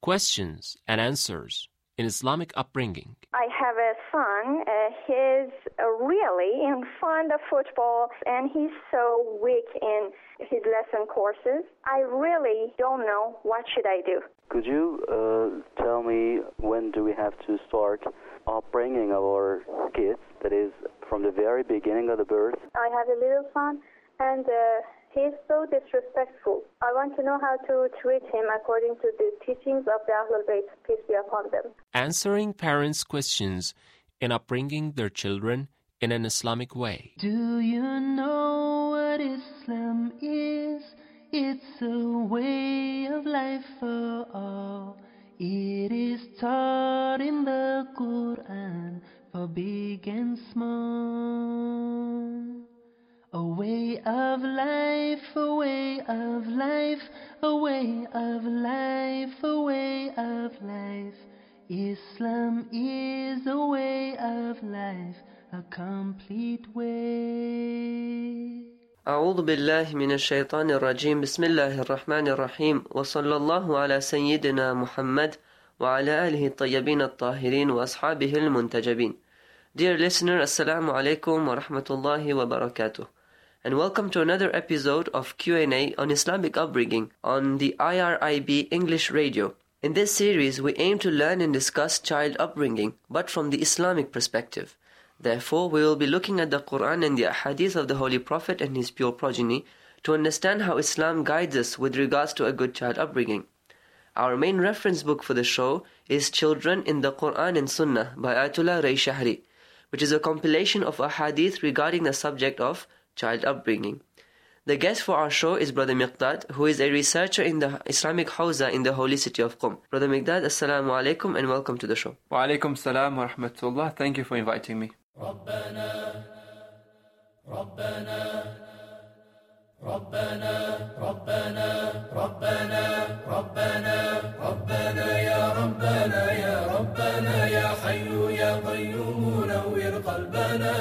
questions and answers in Islamic upbringing. I have a son. He's really fond of football, and he's so weak in his lesson courses. I really don't know what should I do. Could you tell me when do we have to start upbringing our kids, that is, from the very beginning of the birth? I have a little son, and he's so disrespectful. I want to know how to treat him according to the teachings of the Ahlul Bayt, peace be upon them. Answering parents' questions in upbringing their children in an Islamic way. Do you know what Islam is? It's a way of life for all. It is taught in the Quran for big and small. A way of life, a way of life, a way of life, a way of life. Islam is a way of life, a complete way. أعوذ بالله من الشيطان الرجيم بسم الله الرحمن الرحيم وصلى الله على سيدنا محمد وعلى آله الطيبين الطاهرين وأصحابه المنتجبين. Dear listener, Assalamu alaikum wa rahmatullahi wa barakatuh, and welcome to another episode of Q&A on Islamic upbringing on the IRIB English Radio. In this series, we aim to learn and discuss child upbringing, but from the Islamic perspective. Therefore, we will be looking at the Quran and the Ahadith of the Holy Prophet and his pure progeny to understand how Islam guides us with regards to a good child upbringing. Our main reference book for the show is Children in the Quran and Sunnah by Ayatollah Ray Shahri, which is a compilation of Ahadith regarding the subject of child upbringing. The guest for our show is Brother Miqdad, who is a researcher in the Islamic Hawza in the holy city of Qum. Brother Miqdad, Assalamu alaikum and welcome to the show. Wa alaikum salam wa rahmatullah. Thank you for inviting me. ربنا ربنا ربنا ربنا ربنا ربنا ربنا يا ربنا يا ربنا يا حي يا قيوم نور قلبنا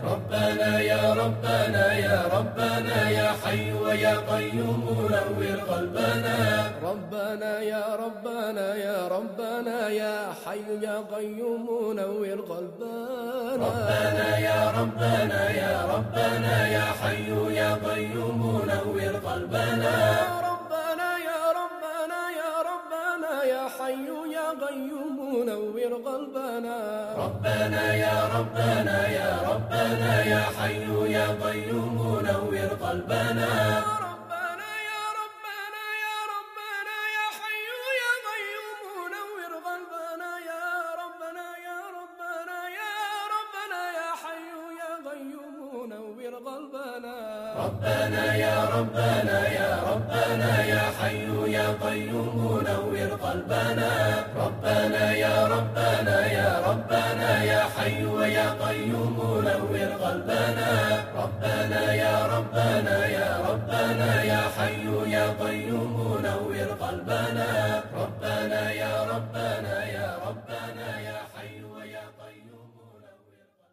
ربنا يا ربنا يا ربنا يا حي يا قيوم نور قلبنا ربنا يا ربنا يا ربنا يا حي يا قيوم نور قلبنا ربنا يا ربنا يا ربنا يا حي يا قيوم نور قلبنا ربنا يا ربنا يا ربنا يا حي يا قيوم نور قلبنا ربنا يا ربنا يا ربنا يا حي يا قيوم نور قلبنا ربنا يا ربنا يا ربنا يا حي يا قيوم نور قلبنا يا ربنا يا ربنا يا ربنا يا حي يا قيوم نور قلبنا ربنا يا ربنا يا ربنا يا حي يا قيوم نور قلبنا ربنا يا ربنا يا ربنا يا حي يا قيوم نور قلبنا ربنا يا ربنا يا ربنا يا حي يا قيوم نور قلبنا ربنا يا ربنا يا ربنا يا حي يا قيوم نور قلبنا.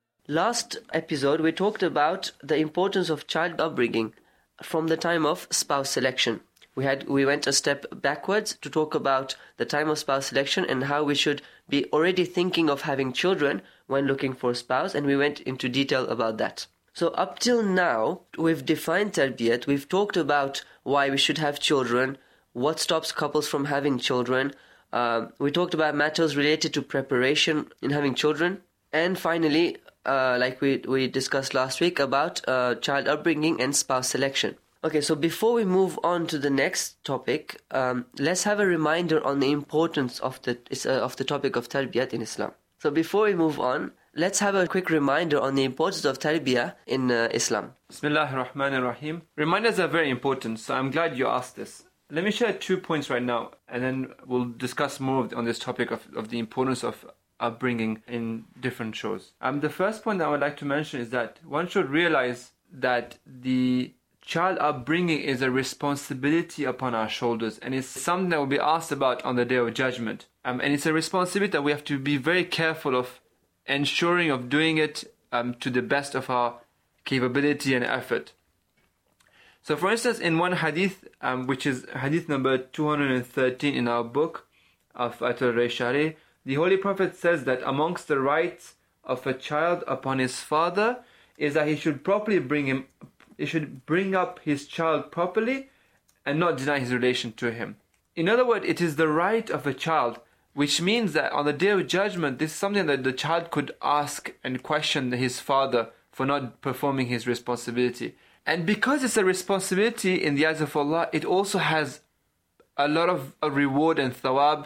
Last episode, we talked about the importance of child upbringing from the time of spouse selection. We went a step backwards to talk about the time of spouse selection and how we should be already thinking of having children when looking for a spouse, and we went into detail about that. So up till now, we've defined tarbiyat, we've talked about why we should have children, what stops couples from having children, we talked about matters related to preparation in having children, and finally, like we discussed last week, about child upbringing and spouse selection. Okay, so before we move on to the next topic, let's have a reminder on the importance of the topic of tarbiyat in Islam. So before we move on, let's have a quick reminder on the importance of tarbiyah in Islam. Bismillahir Rahmanir Rahim. Reminders are very important, so I'm glad you asked this. Let me share 2 points right now, and then we'll discuss more on this topic of the importance of upbringing in different shows. The first point that I would like to mention is that one should realize that the child upbringing is a responsibility upon our shoulders, and it's something that will be asked about on the Day of Judgment. And it's a responsibility that we have to be very careful of ensuring of doing it to the best of our capability and effort. So for instance, in one hadith, which is hadith number 213 in our book, of Ayatul Rayshari, the Holy Prophet says that amongst the rights of a child upon his father is that he should bring up his child properly and not deny his relation to him. In other words, it is the right of a child, which means that on the Day of Judgment, this is something that the child could ask and question his father for not performing his responsibility. And because it's a responsibility in the eyes of Allah, it also has a lot of a reward and thawab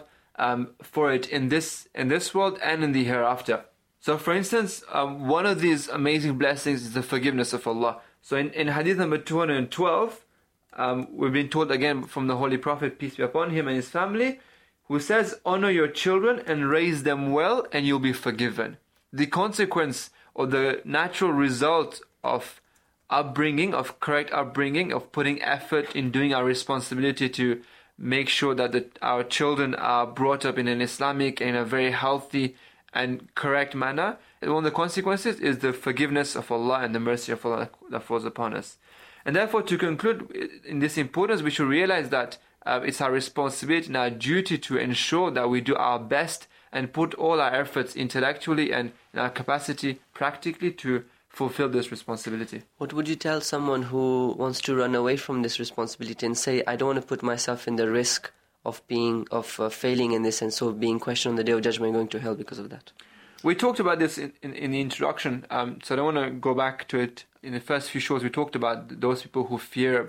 for it in this world and in the hereafter. So for instance, one of these amazing blessings is the forgiveness of Allah. So in hadith number 212, we've been told again from the Holy Prophet, peace be upon him and his family, who says, honor your children and raise them well and you'll be forgiven. The consequence or the natural result of upbringing, of correct upbringing, of putting effort in doing our responsibility to make sure that our children are brought up in an Islamic, in a very healthy and correct manner, and one of the consequences is the forgiveness of Allah and the mercy of Allah that falls upon us. And therefore, to conclude in this importance, we should realize that it's our responsibility and our duty to ensure that we do our best and put all our efforts intellectually and in our capacity practically to fulfill this responsibility. What would you tell someone who wants to run away from this responsibility and say, I don't want to put myself in the risk of failing in this and so being questioned on the Day of Judgment and going to hell because of that? We talked about this in the introduction, so I don't want to go back to it. In the first few shows, we talked about those people who fear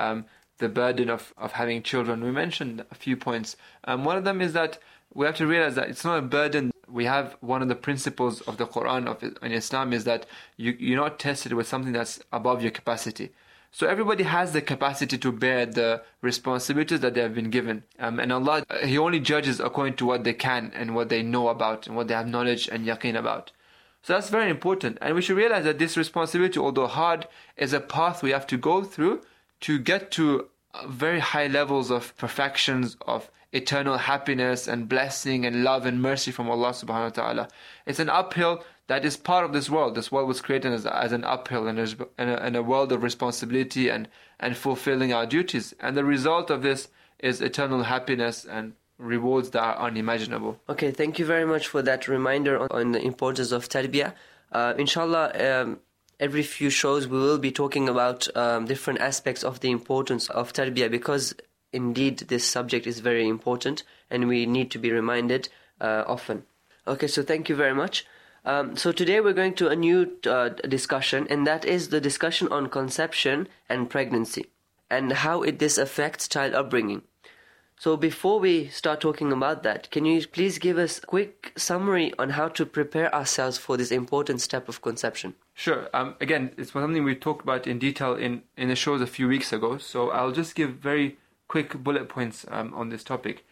the burden of having children. We mentioned a few points. One of them is that we have to realize that it's not a burden. We have one of the principles of the Quran in Islam is that you're not tested with something that's above your capacity. So everybody has the capacity to bear the responsibilities that they have been given. And Allah, He only judges according to what they can and what they know about and what they have knowledge and yaqeen about. So that's very important. And we should realize that this responsibility, although hard, is a path we have to go through to get to very high levels of perfections, of eternal happiness and blessing and love and mercy from Allah subhanahu wa ta'ala. It's an uphill that is part of this world. This world was created as an uphill and a world of responsibility and fulfilling our duties. And the result of this is eternal happiness and rewards that are unimaginable. Okay, thank you very much for that reminder on the importance of tarbiyah. Inshallah, every few shows we will be talking about different aspects of the importance of tarbiyah, because indeed this subject is very important and we need to be reminded often. Okay, so thank you very much. So today we're going to a new discussion, and that is the discussion on conception and pregnancy and how this affects child upbringing. So before we start talking about that, can you please give us a quick summary on how to prepare ourselves for this important step of conception? Sure. Again, it's something we talked about in detail in the shows a few weeks ago. So I'll just give very quick bullet points on this topic.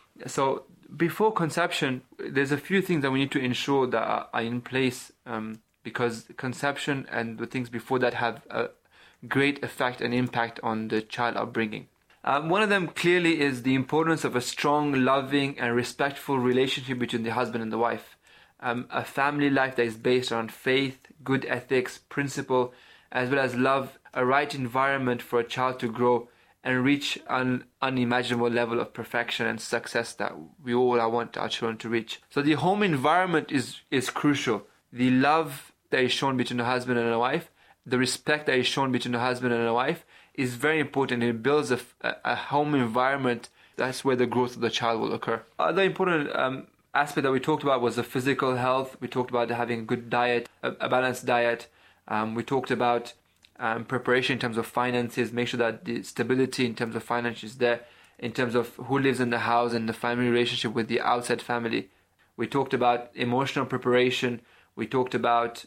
So before conception, there's a few things that we need to ensure that are in place because conception and the things before that have a great effect and impact on the child upbringing. One of them clearly is the importance of a strong, loving and respectful relationship between the husband and the wife. A family life that is based on faith, good ethics, principle, as well as love, a right environment for a child to grow and reach an unimaginable level of perfection and success that we all want our children to reach. So the home environment is crucial. The love that is shown between a husband and a wife, the respect that is shown between a husband and a wife is very important. It builds a home environment. That's where the growth of the child will occur. Other important aspect that we talked about was the physical health. We talked about having a good diet, a balanced diet. We talked about preparation in terms of finances, make sure that the stability in terms of finance is there, in terms of who lives in the house and the family relationship with the outside family. We talked about emotional preparation. We talked about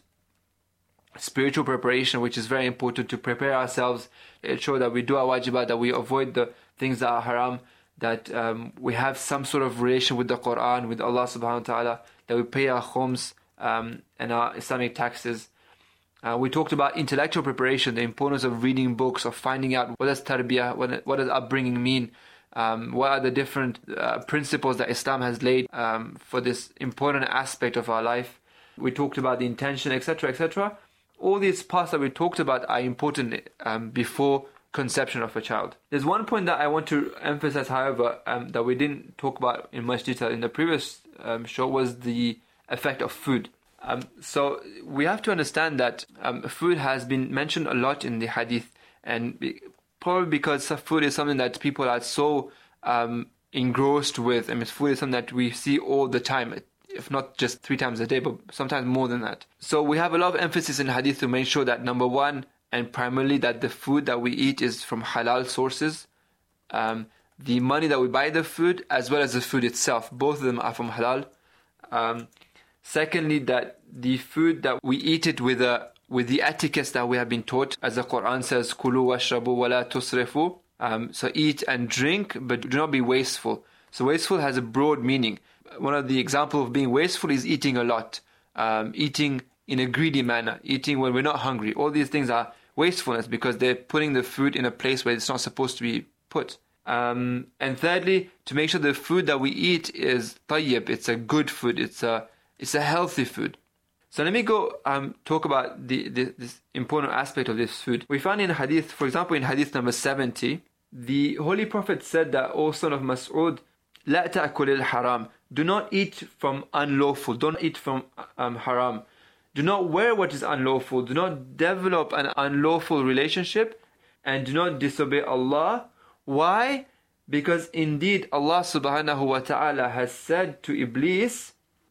spiritual preparation, which is very important to prepare ourselves, ensure that we do our wajibat, that we avoid the things that are haram, that we have some sort of relation with the Quran, with Allah subhanahu wa ta'ala, that we pay our khums and our Islamic taxes. We talked about intellectual preparation, the importance of reading books, of finding out what does tarbiyah, what does upbringing mean, what are the different principles that Islam has laid for this important aspect of our life. We talked about the intention, etc., etc. All these parts that we talked about are important before conception of a child. There's one point that I want to emphasize, however, that we didn't talk about in much detail in the previous show, was the effect of food. So we have to understand that food has been mentioned a lot in the hadith, and probably because food is something that people are so engrossed with. I mean, food is something that we see all the time, if not just 3 times a day, but sometimes more than that. So we have a lot of emphasis in hadith to make sure that, number one, and primarily, that the food that we eat is from halal sources. The money that we buy the food, as well as the food itself, both of them are from halal. Secondly, that the food that we eat it with the etiquettes that we have been taught, as the Quran says, "Kulu washrabu wa la tusrifu." So eat and drink, but do not be wasteful. So wasteful has a broad meaning. One of the examples of being wasteful is eating a lot, eating in a greedy manner, eating when we're not hungry. All these things are wastefulness because they're putting the food in a place where it's not supposed to be put. And thirdly, to make sure the food that we eat is tayyib, it's a good food, it's a healthy food. So let me go talk about this important aspect of this food. We find in hadith, for example, in hadith number 70, the Holy Prophet said that, O son of Mas'ud, لا تأكل الحرام, do not eat from unlawful, don't eat from haram. Do not wear what is unlawful, do not develop an unlawful relationship, and do not disobey Allah. Why? Because indeed Allah subhanahu wa ta'ala has said to Iblis,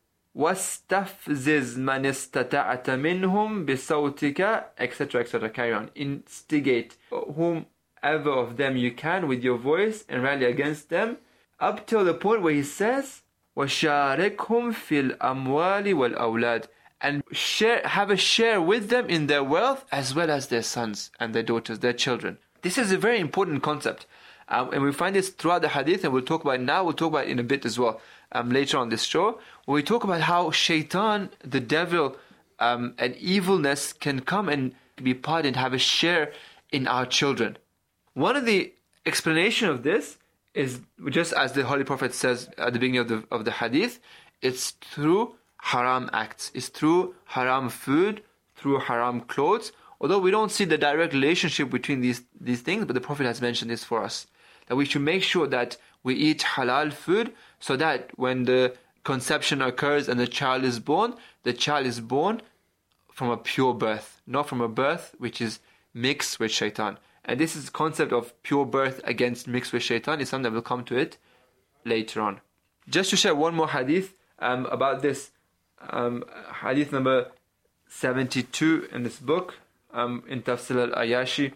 وَاسْتَفْزِزْ مَنِ اسْتَطَعْتَ مِنْهُمْ بِصَوْتِكَ, etc., etc. Carry on. Instigate whomever of them you can with your voice and rally against them, up till the point where he says, وَشَارِكْهُمْ فِي الْأَمْوَالِ وَالْأَوْلَادِ, and have a share with them in their wealth as well as their sons and their daughters, their children. This is a very important concept. And we find this throughout the hadith, and we'll talk about it now, we'll talk about it in a bit as well, later on this show, where we talk about how shaitan, the devil, and evilness can come and be part and have a share in our children. One of the explanation of this is, just as the Holy Prophet says at the beginning of the hadith, it's through haram acts, it's through haram food, through haram clothes. Although we don't see the direct relationship between these things, but the Prophet has mentioned this for us, that we should make sure that we eat halal food, so that when the conception occurs and the child is born from a pure birth, not from a birth which is mixed with shaitan. And this is the concept of pure birth against mixed with shaitan is something that we'll come to it later on. Just to share one more hadith about this, hadith number 72 in this book, in Tafsir al-Ayashi,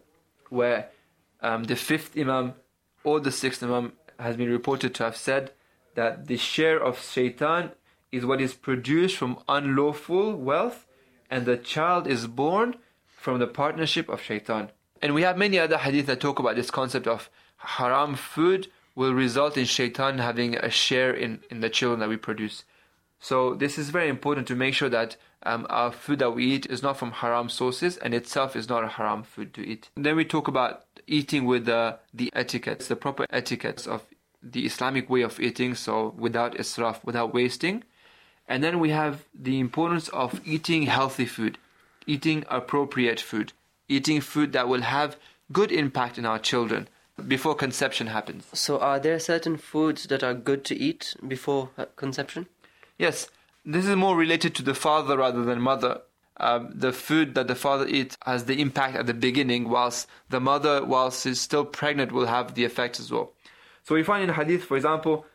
where the 5th Imam or the 6th Imam has been reported to have said that the share of shaitan is what is produced from unlawful wealth, and the child is born from the partnership of shaitan. And we have many other hadith that talk about this concept of haram food will result in shaitan having a share in the children that we produce. So this is very important to make sure that our food that we eat is not from haram sources, and itself is not a haram food to eat. And then we talk about eating with the etiquettes, the proper etiquettes of the Islamic way of eating, so without israf, without wasting. And then we have the importance of eating healthy food, eating appropriate food, eating food that will have good impact in our children before conception happens. So are there certain foods that are good to eat before conception? Yes, this is more related to the father rather than mother. The food that the father eats has the impact at the beginning, whilst the mother, whilst she's still pregnant, will have the effect as well. So we find in hadith, for example,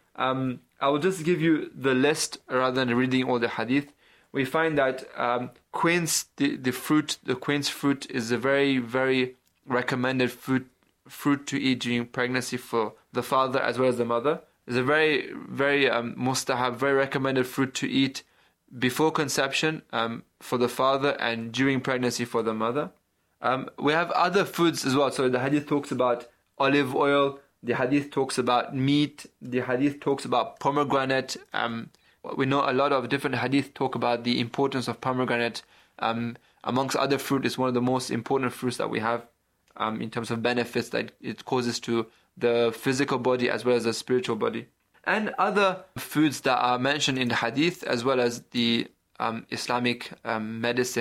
I will just give you the list rather than reading all the hadith. We find that quince, the quince fruit is a very, very recommended fruit to eat during pregnancy for the father as well as the mother. It's a very, very mustahab, very recommended fruit to eat before conception for the father and during pregnancy for the mother. We have other foods as well. So the hadith talks about olive oil, the hadith talks about meat, the hadith talks about pomegranate. We know a lot of different hadith talk about the importance of pomegranate. Amongst other fruit, is one of the most important fruits that we have in terms of benefits that it causes to the physical body as well as the spiritual body. And other foods that are mentioned in the hadith as well as the Islamic medicine.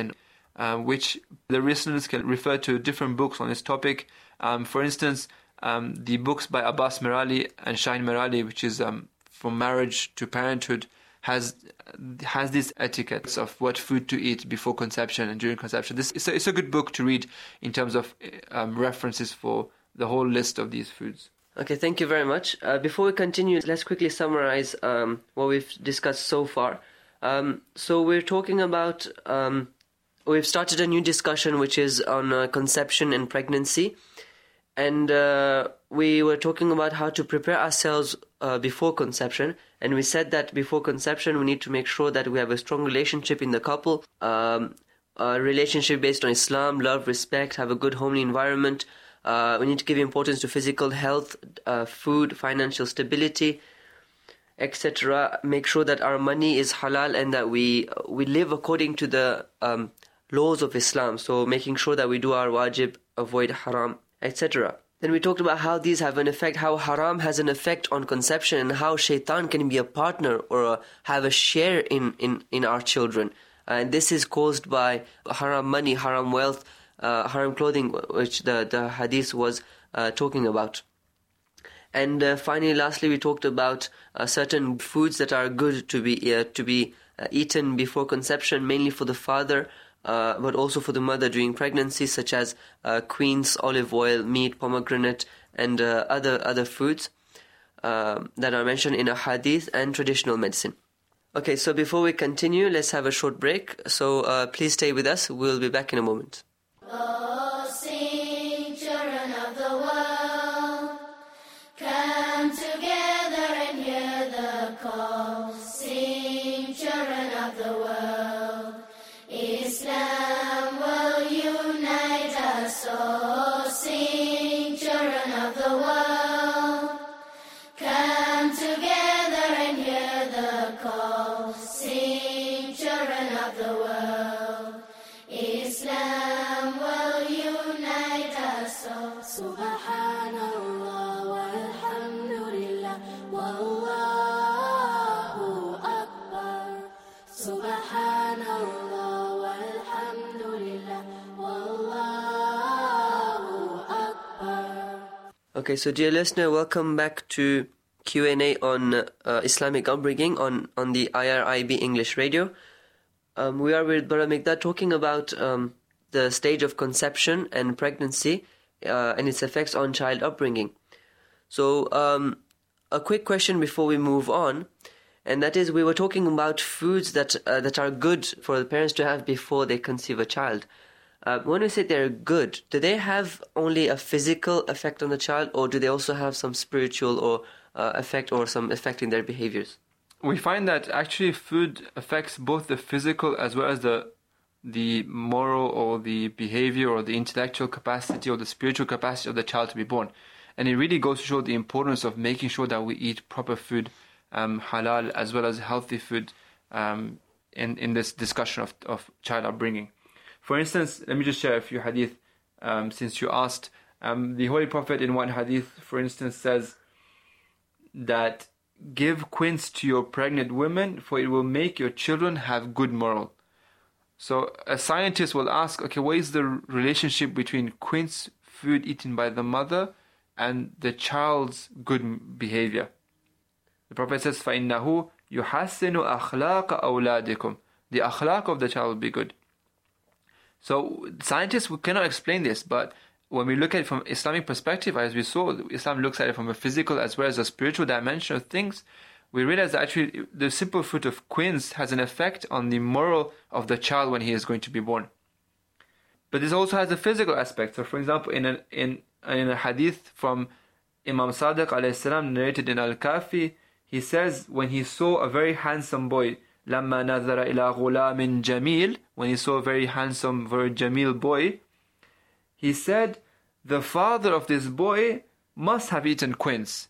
which the listeners can refer to different books on this topic. For instance, the books by Abbas Merali and Shaheen Merali, which is From Marriage to Parenthood, has these etiquettes of what food to eat before conception and during conception. It's a good book to read in terms of references for the whole list of these foods. Okay, thank you very much. Before we continue, let's quickly summarize what we've discussed so far. So we're talking about, we've started a new discussion which is on conception and pregnancy. And we were talking about how to prepare ourselves before conception. And we said that before conception, we need to make sure that we have a strong relationship in the couple, a relationship based on Islam, love, respect, have a good homely environment. We need to give importance to physical health, food, financial stability, etc. Make sure that our money is halal and that we live according to the laws of Islam. So making sure that we do our wajib, avoid haram, etc. Then we talked about how these have an effect, how haram has an effect on conception, and how shaitan can be a partner or have a share in our children. And this is caused by haram money, haram wealth, haram clothing, which the hadith was talking about. And finally, lastly, we talked about certain foods that are good to be eaten before conception, mainly for the father, but also for the mother during pregnancy, such as quince, olive oil, meat, pomegranate, and other foods that are mentioned in a hadith and traditional medicine. Okay, so before we continue, let's have a short break. So please stay with us. We'll be back in a moment. Oh, sing, children of the world, come together and hear the call. Sing, children of the world, Islam will unite us all. Sing, children of the world, come together and hear the call. Sing, children of the world, Islam will unite us all. Subhanallah walhamdulillah wallahu akbar. Subhanallah walhamdulillah wallahu akbar. Okay, so dear listener, welcome back to Q&A on Islamic upbringing on the IRIB English Radio. We are with Brother Mikdad talking about the stage of conception and pregnancy and its effects on child upbringing. So a quick question before we move on, and that is, we were talking about foods that are good for the parents to have before they conceive a child. When we say they're good, do they have only a physical effect on the child, or do they also have some spiritual or effect or some effect in their behaviors? We find that actually food affects both the physical as well as the moral or the behavior or the intellectual capacity or the spiritual capacity of the child to be born. And it really goes to show the importance of making sure that we eat proper food, halal as well as healthy food in this discussion of child upbringing. For instance, let me just share a few hadith since you asked. The Holy Prophet in one hadith, for instance, says that give quince to your pregnant women, for it will make your children have good moral. So a scientist will ask, okay, what is the relationship between quince, food eaten by the mother, and the child's good behavior? The Prophet says, فَإِنَّهُ يُحَسِّنُ أَخْلَاقَ أَوْلَادِكُمْ. The akhlaq of the child will be good. So scientists cannot explain this, but when we look at it from Islamic perspective, as we saw, Islam looks at it from a physical as well as a spiritual dimension of things, we realize that actually the simple fruit of quince has an effect on the moral of the child when he is going to be born. But this also has a physical aspect. So for example, in a hadith from Imam Sadiq alayhi salam narrated in Al-Kafi, he says when he saw a very handsome boy, لَمَّا نَظَرَ إِلَى غُلَامٍ جَمِيلٍ, when he saw a very handsome, very jamil boy, he said, the father of this boy must have eaten quince,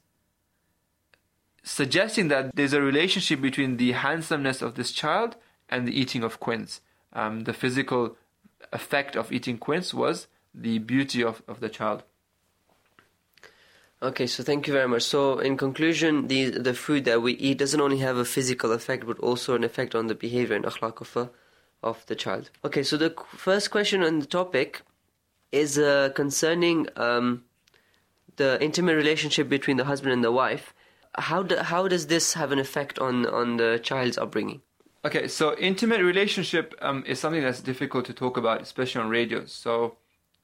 suggesting that there's a relationship between the handsomeness of this child and the eating of quince. The physical effect of eating quince was the beauty of the child. Okay, so thank you very much. So in conclusion, the food that we eat doesn't only have a physical effect, but also an effect on the behavior and akhlaq of the child. Okay, so the first question on the topic is concerning the intimate relationship between the husband and the wife. How does this have an effect on the child's upbringing? Okay, so intimate relationship is something that's difficult to talk about, especially on radio. So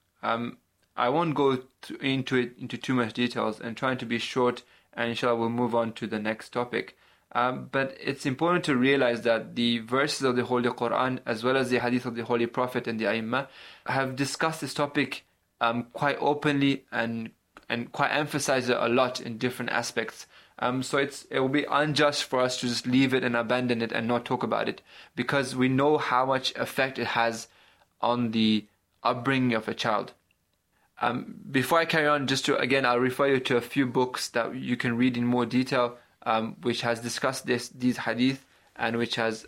I won't go into too much details, and trying to be short, and inshallah we'll move on to the next topic. But it's important to realize that the verses of the Holy Quran, as well as the hadith of the Holy Prophet and the A'immah, have discussed this topic quite openly and quite emphasized it a lot in different aspects. So it will be unjust for us to just leave it and abandon it and not talk about it, because we know how much effect it has on the upbringing of a child. Before I carry on, I'll refer you to a few books that you can read in more detail, which has discussed these hadith, and which has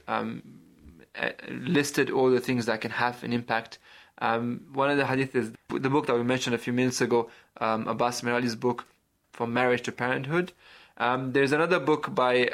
listed all the things that can have an impact. One of the hadith is the book that we mentioned a few minutes ago, Abbas Mirali's book, From Marriage to Parenthood. There's another book by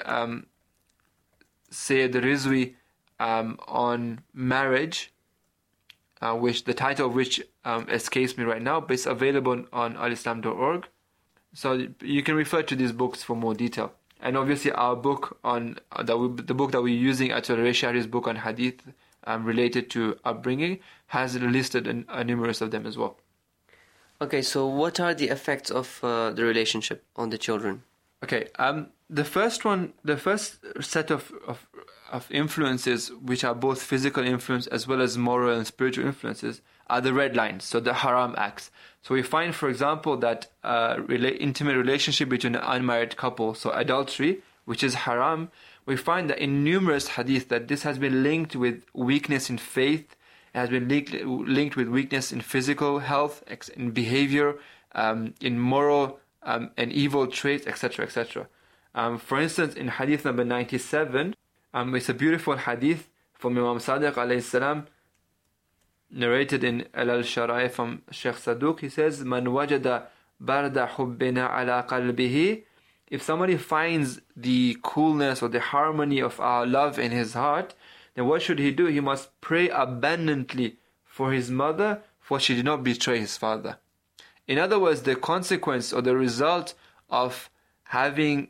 Sayyid Rizvi on marriage, which the title of which escapes me right now, but it's available on alislam.org. So you can refer to these books for more detail. And obviously our book the book that we're using, Ayatollah Shari's book on hadith related to upbringing, has listed numerous of them as well. Okay, so what are the effects of the relationship on the children? Okay, the first set of influences, which are both physical influence as well as moral and spiritual influences, are the red lines, so the haram acts. So we find, for example, that intimate relationship between an unmarried couple, so adultery, which is haram, we find that in numerous hadith that this has been linked with weakness in faith, it has been linked with weakness in physical health, in behavior, in moral and evil traits, etc., etc. For instance, in hadith number 97, it's a beautiful hadith from Imam Sadiq alayhi salam, narrated in Al-Shara'i from Sheikh Saduq. He says, "Man wajada barda hubbina ala qalbihi." If somebody finds the coolness or the harmony of our love in his heart, then what should he do? He must pray abundantly for his mother, for she did not betray his father. In other words, the consequence or the result of having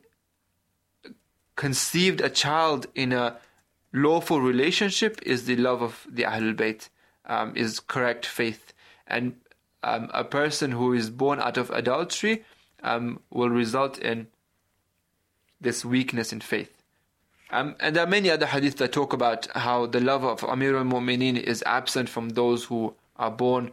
conceived a child in a lawful relationship is the love of the Ahlul Bayt, is correct faith. And a person who is born out of adultery will result in this weakness in faith. And there are many other hadith that talk about how the love of Amir al-Mu'mineen is absent from those who are born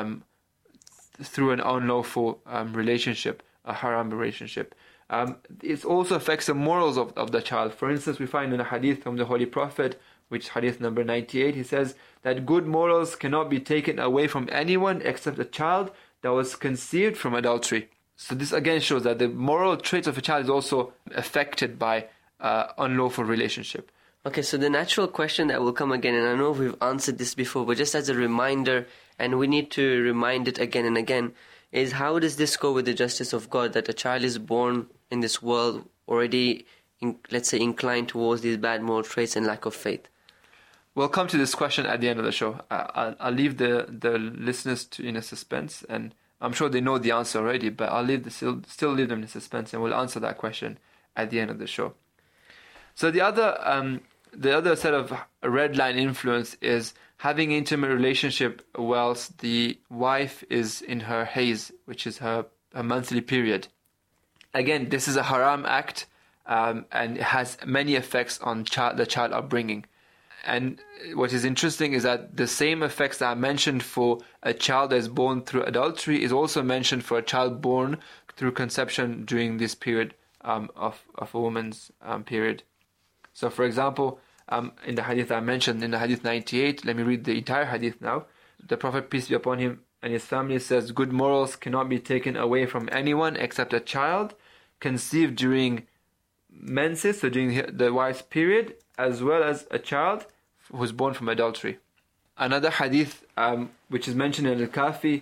through an unlawful relationship, a haram relationship. It also affects the morals of the child. For instance, we find in a hadith from the Holy Prophet, which is hadith number 98, he says that good morals cannot be taken away from anyone except a child that was conceived from adultery. So this again shows that the moral traits of a child is also affected by unlawful relationship. Okay, so the natural question that will come again, and I know we've answered this before, but just as a reminder, and we need to remind it again and again, is how does this go with the justice of God, that a child is born in this world already, let's say, inclined towards these bad moral traits and lack of faith? We'll come to this question at the end of the show. I'll leave the listeners in a suspense, and I'm sure they know the answer already, but I'll still leave them in suspense, and we'll answer that question at the end of the show. So the other set of red line influence is having intimate relationship whilst the wife is in her haze, which is her monthly period. Again, this is a haram act, and it has many effects on the child upbringing. And what is interesting is that the same effects that are mentioned for a child that is born through adultery is also mentioned for a child born through conception during this period of a woman's period. So, for example, in the hadith I mentioned, in the hadith 98, let me read the entire hadith now. The Prophet, peace be upon him, and his family says, "Good morals cannot be taken away from anyone except a child conceived during menses, so during the wife's period, as well as a child who was born from adultery." Another hadith, which is mentioned in Al-Kafi,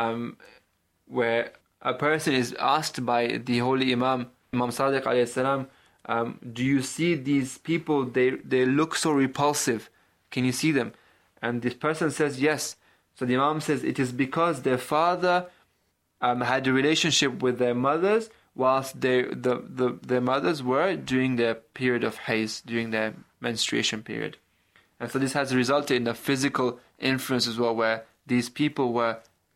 where a person is asked by the holy Imam Sadiq alayhi salam, do you see these people, they look so repulsive, can you see them? And this person says yes. So the Imam says it is because their father had a relationship with their mothers whilst their mothers were during their period of haze, during their menstruation period. And so this has resulted in a physical influence as well, where these people were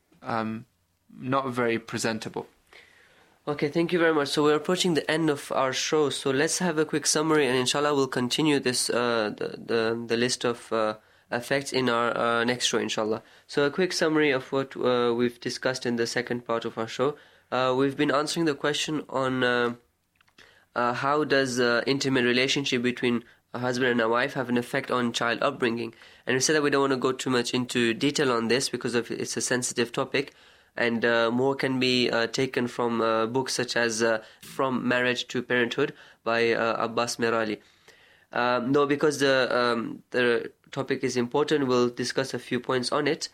not very presentable. Okay, thank you very much. So we're approaching the end of our show. So let's have a quick summary, and inshallah we'll continue this the list of effects in our next show, inshallah. So a quick summary of what we've discussed in the second part of our show. We've been answering the question on how does intimate relationship between a husband and a wife have an effect on child upbringing. And we said that we don't want to go too much into detail on this because it's a sensitive topic. And more can be taken from books such as From Marriage to Parenthood by Abbas Merali. No, because the topic is important, we'll discuss a few points on it.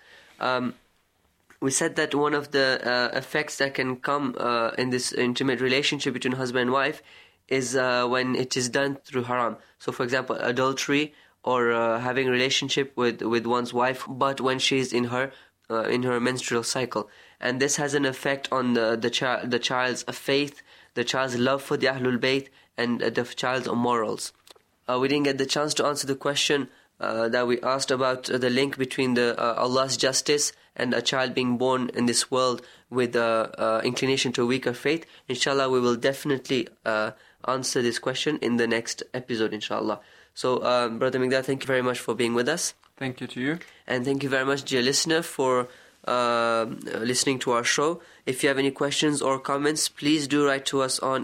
We said that one of the effects that can come in this intimate relationship between husband and wife is when it is done through haram. So, for example, adultery or having a relationship with one's wife, but when she's in her menstrual cycle. And this has an effect on the child's faith, the child's love for the Ahlul Bayt, and the child's morals. We didn't get the chance to answer the question that we asked about the link between Allah's justice and a child being born in this world with inclination to a weaker faith. Inshallah, we will definitely answer this question in the next episode, inshallah. So, Brother Migdad, thank you very much for being with us. Thank you to you. And thank you very much, dear listener, for listening to our show. If you have any questions or comments, please do write to us on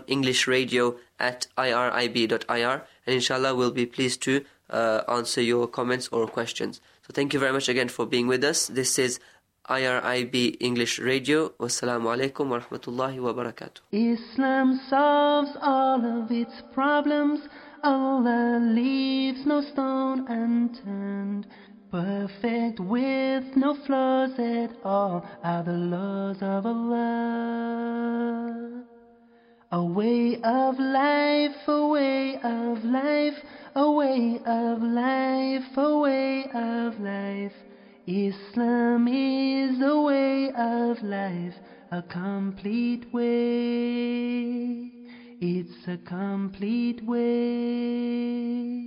englishradio@irib.ir, and inshallah we'll be pleased to answer your comments or questions. So thank you very much again for being with us. This is IRIB English Radio. Wassalamu alaikum wa rahmatullahi wa barakatuh. Islam solves all of its problems. Allah leaves no stone unturned. Perfect with no flaws at all are the laws of Allah. A way of life, a way of life, a way of life, a way of life. Islam is a way of life, a complete way. It's a complete way.